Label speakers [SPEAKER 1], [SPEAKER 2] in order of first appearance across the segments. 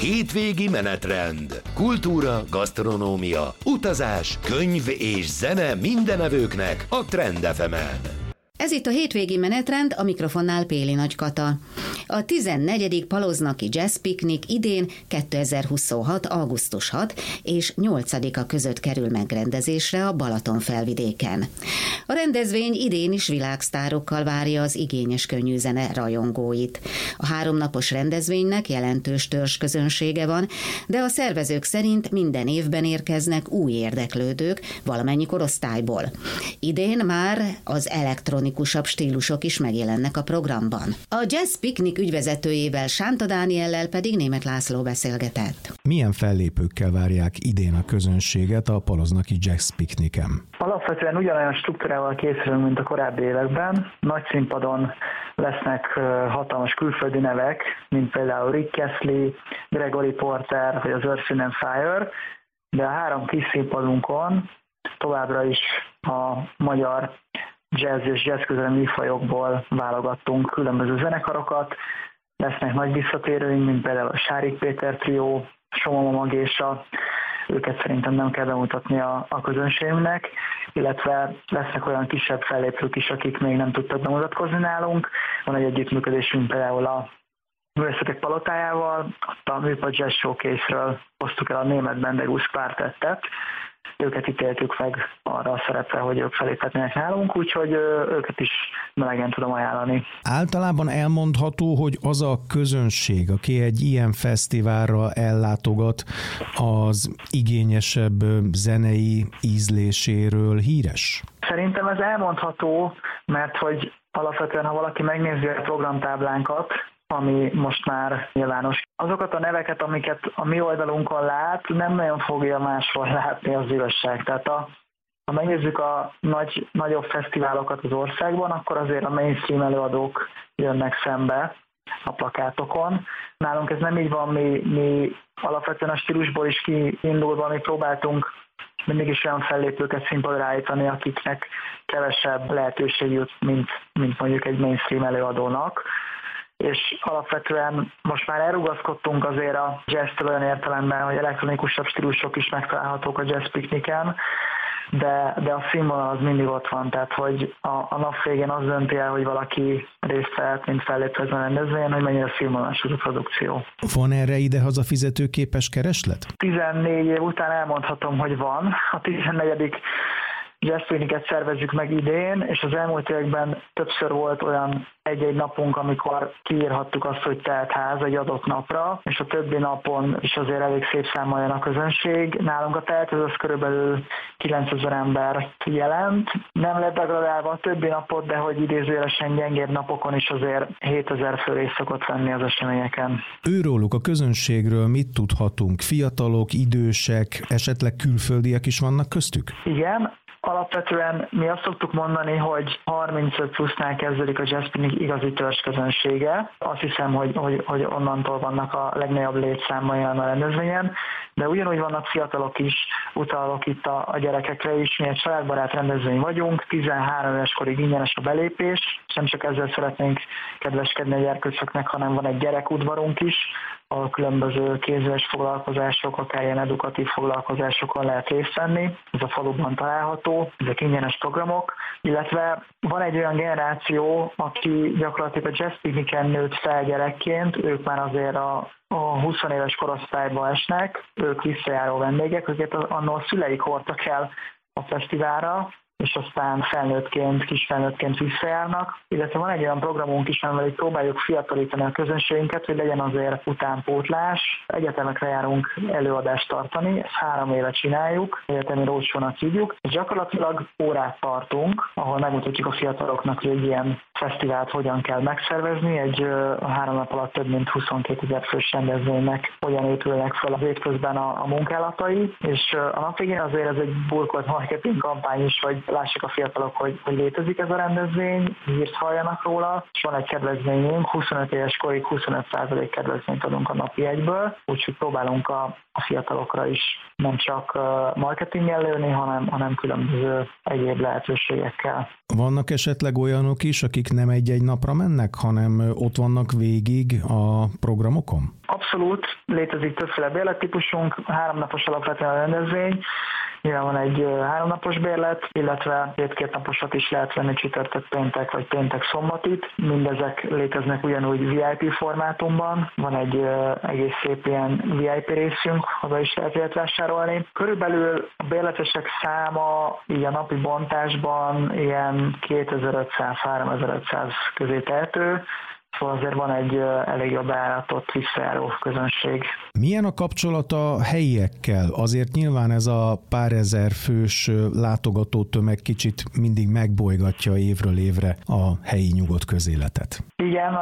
[SPEAKER 1] Hétvégi menetrend. Kultúra, gasztronómia, utazás, könyv és zene mindenevőknek a Trend FM-en.
[SPEAKER 2] Ez itt a hétvégi menetrend, a mikrofonnál Péli Nagy Kata. A 14. Paloznaki Jazz Picnic idén 2026. augusztus 6 és 8-a között kerül megrendezésre a Balatonfelvidéken. A rendezvény idén is világsztárokkal várja az igényes könnyűzene rajongóit. A 3 napos rendezvénynek jelentős törzsközönsége van, de a szervezők szerint minden évben érkeznek új érdeklődők valamennyi korosztályból. Idén már az elektronikusabb stílusok is megjelennek a programban. A Jazz Picnic ügyvezetőjével, Sánta Dániellel pedig Németh László beszélgetett.
[SPEAKER 3] Milyen fellépőkkel várják idén a közönséget a Paloznaki Jazz Picnicen?
[SPEAKER 4] Alapvetően ugyanolyan struktúrával készülünk, mint a korábbi években. Nagy színpadon lesznek hatalmas külföldi nevek, mint például Rick Astley, Gregory Porter vagy az Earth, Wind & Fire, de a 3 kis színpadunkon továbbra is a magyar jazz és jazzközelmi műfajokból válogattunk különböző zenekarokat. Lesznek nagy visszatérőink, mint például a Sárik Péter trió, Somoma Magésa, őket szerintem nem kell bemutatni a közönségünknek, illetve lesznek olyan kisebb fellépők is, akik még nem tudtak bemutatkozni nálunk. Van egy együttműködésünk például a Művészetek Palotájával, ott a Műpad Jazz Showcase-ről hoztuk el a német Bendegus Quartettet, őket ítéltük meg arra a szerepre, hogy ők feléphetnének nálunk, úgyhogy őket is melegen tudom ajánlani.
[SPEAKER 3] Általában elmondható, hogy az a közönség, aki egy ilyen fesztiválra ellátogat, az igényesebb zenei ízléséről híres? Szerintem
[SPEAKER 4] ez elmondható, mert hogy alapvetően, ha valaki megnézi a programtáblánkat, ami most már nyilvános. Azokat a neveket, amiket a mi oldalunkon lát, nem nagyon fogja máshol látni az igazság. Tehát ha megnézzük a nagyobb fesztiválokat az országban, akkor azért a mainstream előadók jönnek szembe a plakátokon. Nálunk ez nem így van, mi alapvetően a stílusból is kiindulva, mi próbáltunk mindig is olyan fellépőket színpadra állítani, akiknek kevesebb lehetőség jut, mint mondjuk egy mainstream előadónak. És alapvetően most már elrugaszkodtunk azért a jazztől olyan értelemben, hogy elektronikusabb stílusok is megtalálhatók a Jazz Picnicen, de a színvonal az mindig ott van, tehát hogy a nap végén az dönti el, hogy valaki részt vehet, mint fellépő ezen a rendezvényen, hogy mennyire színvonalas az a produkció.
[SPEAKER 3] Van erre idehaza fizetőképes kereslet?
[SPEAKER 4] 14 év után elmondhatom, hogy van. A 14. Jazz Picnicet szervezzük meg idén, és az elmúlt években többször volt olyan egy-egy napunk, amikor kiírhattuk azt, hogy telt ház egy adott napra, és a többi napon is azért elég szép számmal jön a közönség. Nálunk a telt az körülbelül 9000 embert jelent. Nem lett degradálva a többi napot, de hogy idézőjelesen gyengébb napokon is azért 7000 fő részt szokott venni az eseményeken.
[SPEAKER 3] Őróluk, a közönségről mit tudhatunk? Fiatalok, idősek, esetleg külföldiek is vannak köztük?
[SPEAKER 4] Igen. Alapvetően mi azt szoktuk mondani, hogy 35 plusznál kezdődik a Jazz Picnic igazi törzsközönsége. Azt hiszem, hogy onnantól vannak a legnagyobb létszámai a rendezvényen, de ugyanúgy vannak fiatalok is, utalok itt a gyerekekre is. Mi egy családbarát rendezvény vagyunk, 13 éves korig ingyenes a belépés, és nem csak ezzel szeretnénk kedveskedni a gyerkőcöknek, hanem van egy gyerekudvarunk is, ahol különböző kézműves foglalkozások, akár ilyen edukatív foglalkozásokon lehet részt venni. Ez a faluban található, ezek ingyenes programok, illetve van egy olyan generáció, aki gyakorlatilag a Jazz Picnicen nőtt fel gyerekként, ők már azért a 20 éves korosztályba esnek, ők visszajáró vendégek, őket annól a szüleik hordtak el a fesztiválra, és aztán kisfelnőttként visszajárnak, illetve van egy olyan programunk is, amivel próbáljuk fiatalítani a közönségünket, hogy legyen azért utánpótlás. Egyetemekre járunk előadást tartani, ezt 3 éve csináljuk, egyetemi roadshow-nak hívjuk, és gyakorlatilag órát tartunk, ahol megmutatjuk a fiataloknak, hogy egy ilyen fesztivált hogyan kell megszervezni, egy 3 nap alatt több mint 22 000 fős rendezvénynek hogyan épülnek fel a hétközben a munkálatai, és a nap végén azért ez egy burkolt marketing kampány is, hogy lássák a fiatalok, hogy létezik ez a rendezvény, hírt halljanak róla, és van egy kedvezményünk, 25 éves korig 25% kedvezményt adunk a napi egyből, úgyhogy próbálunk a fiatalokra is nem csak marketinggel lőni, hanem különböző egyéb lehetőségekkel.
[SPEAKER 3] Vannak esetleg olyanok is, akik nem egy-egy napra mennek, hanem ott vannak végig a programokon?
[SPEAKER 4] Abszolút, létezik többféle bérlettípusunk, 3 napos alapvetően a rendezvény, nyilván van egy 3 napos bérlet, illetve 2 naposat is lehet venni csütörtök péntek vagy péntek szombatit. Mindezek léteznek ugyanúgy VIP formátumban, van egy egész szép ilyen VIP részünk, oda is lehet vásárolni. Körülbelül a bérletesek száma így a napi bontásban ilyen 2500-3500 közé tehető, szóval azért van egy elég jobb beállított visszajáró közönség.
[SPEAKER 3] Milyen a kapcsolat a helyiekkel? Azért nyilván ez a pár ezer fős látogató tömeg kicsit mindig megbolygatja évről évre a helyi nyugodt közéletet.
[SPEAKER 4] Igen,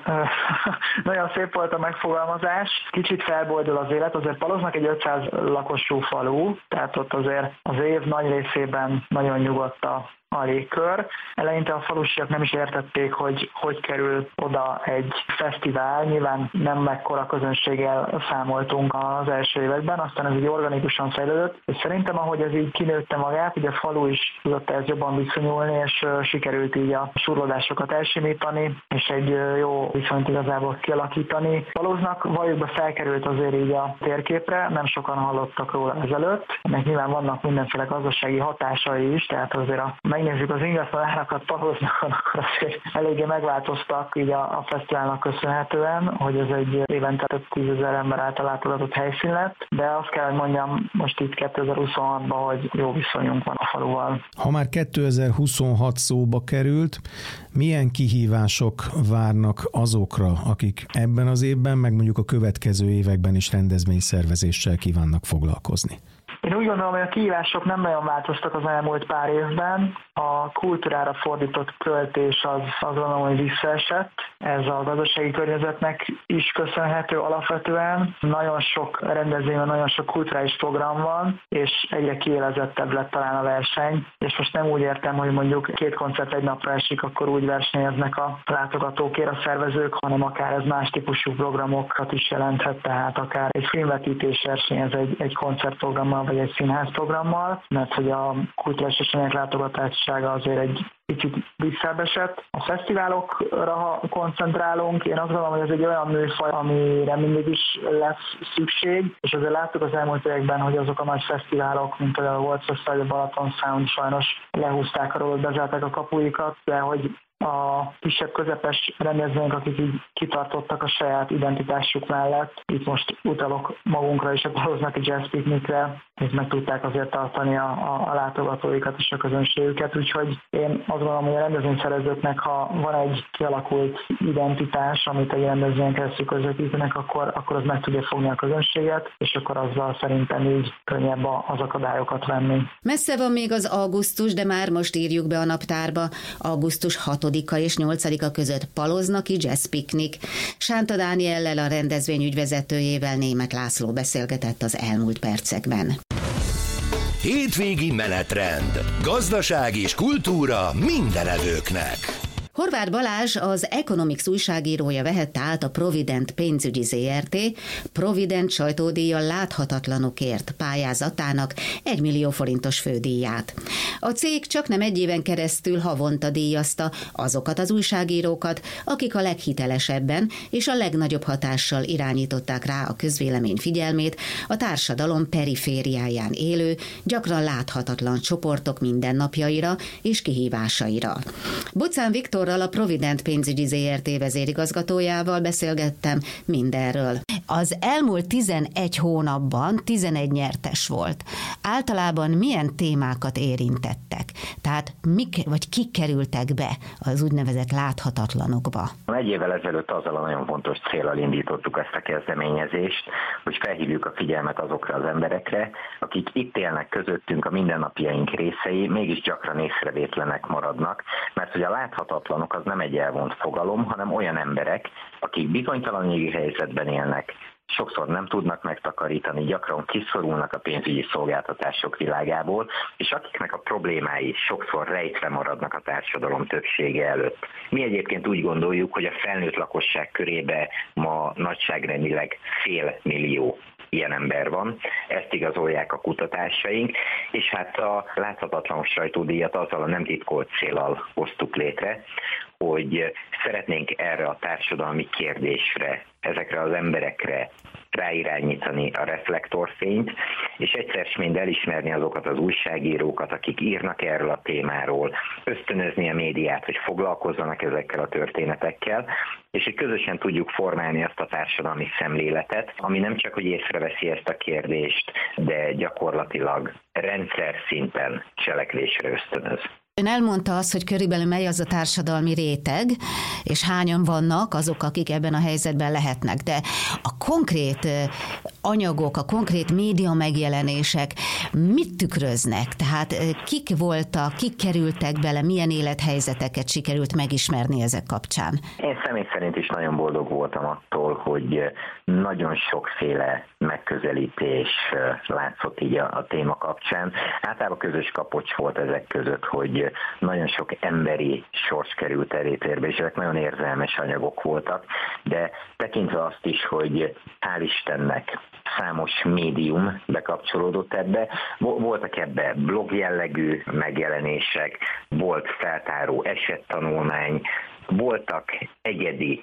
[SPEAKER 4] nagyon szép volt a megfogalmazás. Kicsit felboldul az élet, azért Paloznak egy 500 lakosú falu, tehát ott azért az év nagy részében nagyon nyugodt a légkör. Eleinte a falusiak nem is értették, hogy kerül oda egy fesztivál. Nyilván nem mekkora közönséggel számoltunk az első években, aztán ez így organikusan fejlődött, és szerintem ahogy ez így kinőtte magát, ugye a falu is tudott ez jobban viszonyulni, és sikerült így a surlódásokat elsimítani, és egy jó viszonyt igazából kialakítani. Paloznak valljuk be felkerült azért így a térképre, nem sokan hallottak róla ezelőtt. Ennek nyilván vannak mindenféle gazdasági hatásai is, tehát azért megnézzük az ingatlan árakat Paloznak, akkor azért eléggé megváltoztak így a fesztiválnak köszönhetően, hogy ez egy évente több 10 000 ember által látogatott helyszín lett, de azt kell, hogy mondjam most itt 2026-ban, hogy jó viszonyunk van a faluval.
[SPEAKER 3] Ha már 2026 szóba került, milyen kihívások várnak azokra, akik ebben az évben, meg mondjuk a következő években is rendezvényszervezéssel kívánnak foglalkozni?
[SPEAKER 4] Én úgy gondolom, hogy a kihívások nem nagyon változtak az elmúlt pár évben. A kultúrára fordított költés az gondolom, hogy visszaesett. Ez a gazdasági környezetnek is köszönhető alapvetően. Nagyon sok rendezvényben, nagyon sok kulturális program van, és egyre kiélezettebb lett talán a verseny. És most nem úgy értem, hogy mondjuk 2 koncert egy napra esik, akkor úgy versenyeznek a látogatókért a szervezők, hanem akár ez más típusú programokat is jelenthet, tehát akár egy filmvetítés versenyez egy koncertprogrammal, vagy egy színházprogrammal, mert hogy a kulturális események látogatottsága azért egy kicsit visszaesett. A fesztiválokra koncentrálunk, én azt gondolom, hogy ez egy olyan műfaj, amire mindig is lesz szükség, és azért láttuk az elmúlt években, hogy azok a nagy fesztiválok, mint például a World Festival, a Balaton Sound sajnos lehúzták arról, bezárták a kapuikat, de hogy a kisebb közepes rendezvények, akik így kitartottak a saját identitásuk mellett. Itt most utalok magunkra és a Paloznaki Jazz Picnicre, és meg tudták azért tartani a látogatóikat és a közönségüket, úgyhogy én azt gondolom, hogy a rendezvényszervezőknek, ha van egy kialakult identitás, amit egy rendezvényen keresztül közvetítenek, akkor az meg tudja fogni a közönséget, és akkor azzal szerintem így könnyebb az akadályokat venni.
[SPEAKER 2] Messze van még az augusztus, de már most írjuk be a naptárba. Augusztus 6-a és 8-a között Paloznaki Jazz Picnic. Sánta Dániellel, a rendezvény ügyvezetőjével Németh László beszélgetett az elmúlt percekben.
[SPEAKER 1] Hétvégi menetrend. Gazdaság és kultúra mindenevőknek.
[SPEAKER 2] Horváth Balázs, az Economics újságírója vehette át a Provident pénzügyi ZRT Provident sajtódíjjal láthatatlanokért pályázatának 1 millió forintos fődíját. A cég csaknem 1 éven keresztül havonta díjazta azokat az újságírókat, akik a leghitelesebben és a legnagyobb hatással irányították rá a közvélemény figyelmét a társadalom perifériáján élő, gyakran láthatatlan csoportok mindennapjaira és kihívásaira. Bocán Viktor, a Provident pénzügyi ZRT vezérigazgatójával beszélgettem mindenről. Az elmúlt 11 hónapban 11 nyertes volt. Általában milyen témákat érintettek? Tehát kik kerültek be az úgynevezett láthatatlanokba?
[SPEAKER 5] 1 évvel ezelőtt azzal a nagyon fontos céllal indítottuk ezt a kezdeményezést, hogy felhívjuk a figyelmet azokra az emberekre, akik itt élnek közöttünk, a mindennapjaink részei, mégis gyakran észrevétlenek maradnak, mert hogy a láthatatlanok az nem egy elvont fogalom, hanem olyan emberek, akik bizonytalanségi helyzetben élnek, sokszor nem tudnak megtakarítani, gyakran kiszorulnak a pénzügyi szolgáltatások világából, és akiknek a problémái sokszor rejtve maradnak a társadalom többsége előtt. Mi egyébként úgy gondoljuk, hogy a felnőtt lakosság körébe ma nagyságrendileg 500 000 ilyen ember van, ezt igazolják a kutatásaink, és hát a láthatatlan sajtódíjat azzal a nem titkolt céllal hoztuk létre, hogy szeretnénk erre a társadalmi kérdésre, ezekre az emberekre ráirányítani a reflektorfényt, és egyszer mind elismerni azokat az újságírókat, akik írnak erről a témáról, ösztönözni a médiát, hogy foglalkozzanak ezekkel a történetekkel, és hogy közösen tudjuk formálni azt a társadalmi szemléletet, ami nem csak, hogy észreveszi ezt a kérdést, de gyakorlatilag rendszer szinten cselekvésre ösztönöz.
[SPEAKER 2] Ön elmondta azt, hogy körülbelül mely az a társadalmi réteg, és hányan vannak azok, akik ebben a helyzetben lehetnek. De a konkrét anyagok, a konkrét média megjelenések mit tükröznek? Tehát kik voltak, kik kerültek bele, milyen élethelyzeteket sikerült megismerni ezek kapcsán?
[SPEAKER 5] Én személy szerint is nagyon boldog voltam attól, hogy nagyon sokféle megközelítés látszott így a téma kapcsán. Általában közös kapocs volt ezek között, hogy nagyon sok emberi sors került előtérbe, és ezek nagyon érzelmes anyagok voltak, de tekintve azt is, hogy hál' Istennek számos médium bekapcsolódott ebbe, voltak ebbe blog jellegű megjelenések, volt feltáró esettanulmány, voltak egyedi,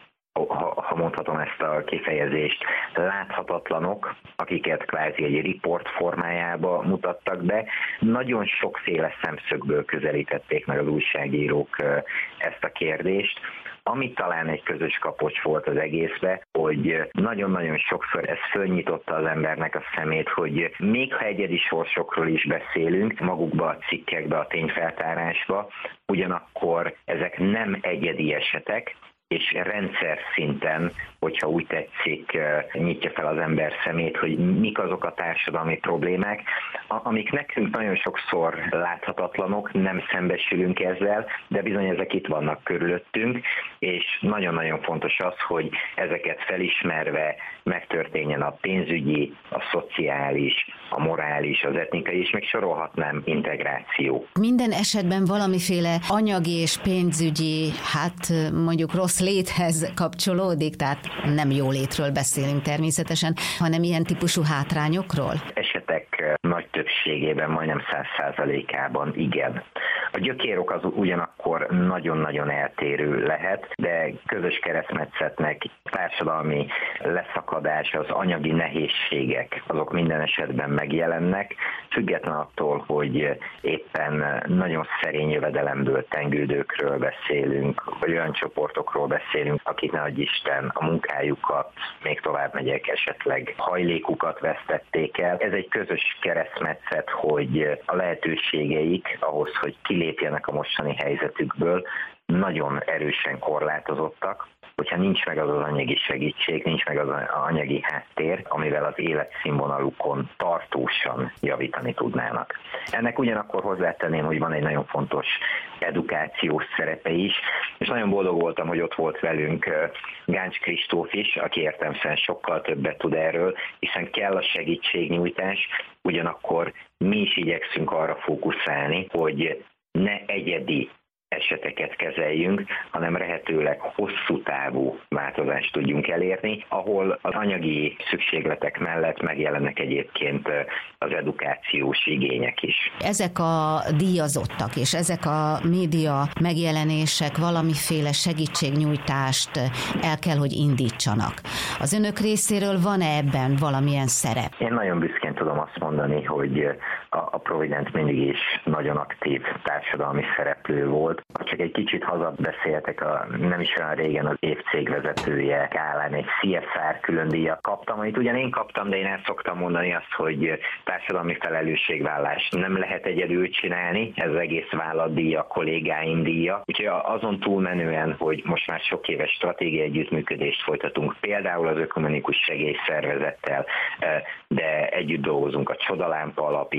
[SPEAKER 5] ha mondhatom ezt a kifejezést, láthatatlanok, akiket kvázi egy riport formájába mutattak be. Nagyon sokféle szemszögből közelítették meg az újságírók ezt a kérdést. Ami talán egy közös kapocs volt az egészbe, hogy nagyon-nagyon sokszor ez fölnyitotta az embernek a szemét, hogy még ha egyedi sorsokról is beszélünk, magukba a cikkekbe, a tényfeltárásba, ugyanakkor ezek nem egyedi esetek, és rendszer szinten, hogyha úgy tetszik, nyitja fel az ember szemét, hogy mik azok a társadalmi problémák, amik nekünk nagyon sokszor láthatatlanok, nem szembesülünk ezzel, de bizony ezek itt vannak körülöttünk, és nagyon-nagyon fontos az, hogy ezeket felismerve megtörténjen a pénzügyi, a szociális, a morális, az etnikai, és még sorolhatnám integráció.
[SPEAKER 2] Minden esetben valamiféle anyagi és pénzügyi, mondjuk rossz léthez kapcsolódik, tehát nem jó létről beszélünk természetesen, hanem ilyen típusú hátrányokról?
[SPEAKER 5] Esetek nagy többségében, majdnem 100%-ában igen. A gyökérok az ugyanakkor nagyon-nagyon eltérő lehet, de közös keresztmetszetnek társadalmi leszakadás, az anyagi nehézségek, azok minden esetben megjelennek, független attól, hogy éppen nagyon szerény jövedelemből tengődőkről beszélünk, vagy olyan csoportokról beszélünk, akik ne adj Isten a munkájukat, még tovább megyek, esetleg hajlékukat vesztették el. Ez egy közös keresztmetszet, hogy a lehetőségeik ahhoz, hogy kilépjenek a mostani helyzetükből, nagyon erősen korlátozottak. Hogyha nincs meg az anyagi segítség, nincs meg az anyagi háttér, amivel az életszínvonalukon tartósan javítani tudnának. Ennek ugyanakkor hozzátenném, hogy van egy nagyon fontos edukációs szerepe is, és nagyon boldog voltam, hogy ott volt velünk Gáncs Kristóf is, aki értelemszerűen sokkal többet tud erről, hiszen kell a segítségnyújtás, ugyanakkor mi is igyekszünk arra fókuszálni, hogy ne egyedi eseteket kezeljünk, hanem lehetőleg hosszú távú változást tudjunk elérni, ahol az anyagi szükségletek mellett megjelennek egyébként az edukációs igények is.
[SPEAKER 2] Ezek a díjazottak és ezek a média megjelenések valamiféle segítségnyújtást el kell, hogy indítsanak. Az önök részéről van-e ebben valamilyen szerep?
[SPEAKER 5] Én nagyon büszkén tudom azt mondani, hogy a Provident mindig is nagyon aktív társadalmi szereplő volt. Ha csak egy kicsit hazabeszéltek, nem is olyan régen az év cégvezetője Kálán egy CSR külön díjat kaptam, amit ugyan én kaptam, de én el szoktam mondani azt, hogy társadalmi felelősségvállást nem lehet egyedül csinálni, ez az egész vállalatdíja, kollégáim díja. Úgyhogy azon túlmenően, hogy most már sok éves stratégiai együttműködést folytatunk, például az Ökumenikus Segélyszervezettel, de együtt dolgozunk a Csodalámpa Alapítvánnyal,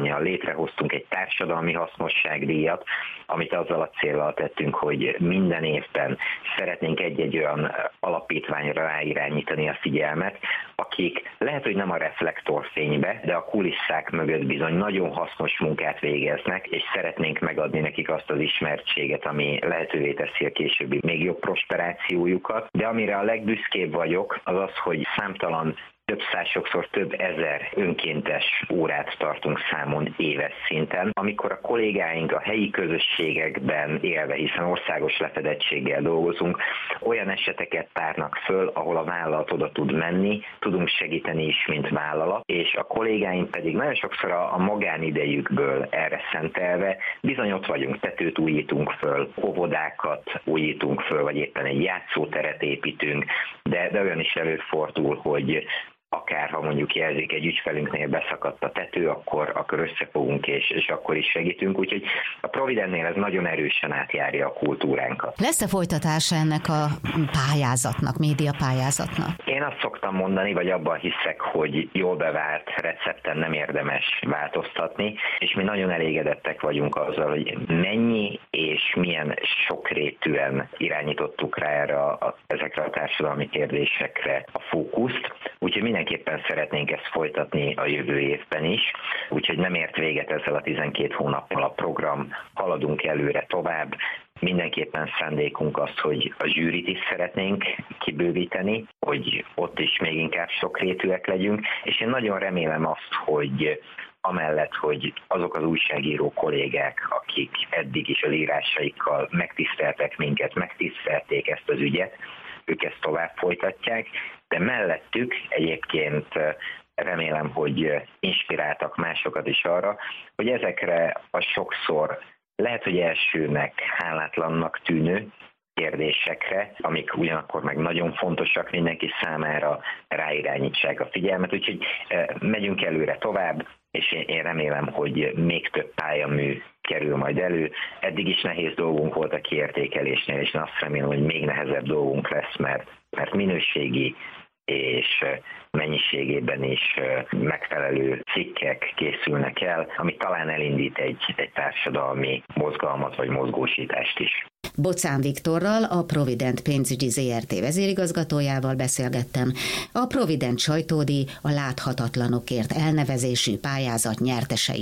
[SPEAKER 5] mindannyian létrehoztunk egy társadalmi hasznosságdíjat, amit azzal a céllal tettünk, hogy minden évben szeretnénk egy-egy olyan alapítványra ráirányítani a figyelmet, akik lehet, hogy nem a reflektorfénybe, de a kulisszák mögött bizony nagyon hasznos munkát végeznek, és szeretnénk megadni nekik azt az ismertséget, ami lehetővé teszi a későbbi még jobb prosperációjukat. De amire a legbüszkébb vagyok, az az, hogy számtalan több száz, sokszor több ezer önkéntes órát tartunk számon éves szinten, amikor a kollégáink a helyi közösségekben élve, hiszen országos lefedettséggel dolgozunk, olyan eseteket tárnak föl, ahol a vállalat oda tud menni, tudunk segíteni is, mint vállalat, és a kollégáink pedig nagyon sokszor a magánidejükből erre szentelve bizony ott vagyunk, tetőt újítunk föl, óvodákat újítunk föl, vagy éppen egy játszóteret építünk, de olyan is előfordul, hogy akár ha mondjuk jelzik egy ügyfelünknél beszakadt a tető, akkor összefogunk és akkor is segítünk. Úgyhogy a Providentnél ez nagyon erősen átjárja a kultúránkat.
[SPEAKER 2] Lesz-e folytatása ennek a pályázatnak, média pályázatnak?
[SPEAKER 5] Én azt szoktam mondani, vagy abban hiszek, hogy jól bevált recepten nem érdemes változtatni, és mi nagyon elégedettek vagyunk azzal, hogy mennyi és milyen sokrétűen irányítottuk rá ezekre a társadalmi kérdésekre a fókuszt. Úgyhogy mindenképpen szeretnénk ezt folytatni a jövő évben is, úgyhogy nem ért véget ezzel a 12 hónappal a program, haladunk előre tovább. Mindenképpen szándékunk az, hogy a zsűrit is szeretnénk kibővíteni, hogy ott is még inkább sokrétűek legyünk, és én nagyon remélem azt, hogy amellett, hogy azok az újságíró kollégák, akik eddig is az írásaikkal megtiszteltek minket, megtisztelték ezt az ügyet, ők ezt tovább folytatják, de mellettük egyébként remélem, hogy inspiráltak másokat is arra, hogy ezekre a sokszor lehet, hogy elsőnek hálátlannak tűnő kérdésekre, amik ugyanakkor meg nagyon fontosak mindenki számára, ráirányítsák a figyelmet, úgyhogy megyünk előre tovább, és én remélem, hogy még több pályamű kerül majd elő. Eddig is nehéz dolgunk volt a kiértékelésnél, és én azt remélem, hogy még nehezebb dolgunk lesz, mert minőségi és mennyiségében is megfelelő cikkek készülnek el, ami talán elindít egy társadalmi mozgalmat vagy mozgósítást is.
[SPEAKER 2] Bocán Viktorral, a Provident pénzügyi ZRT vezérigazgatójával beszélgettem. A Provident sajtódíj a láthatatlanokért elnevezésű pályázat nyertesei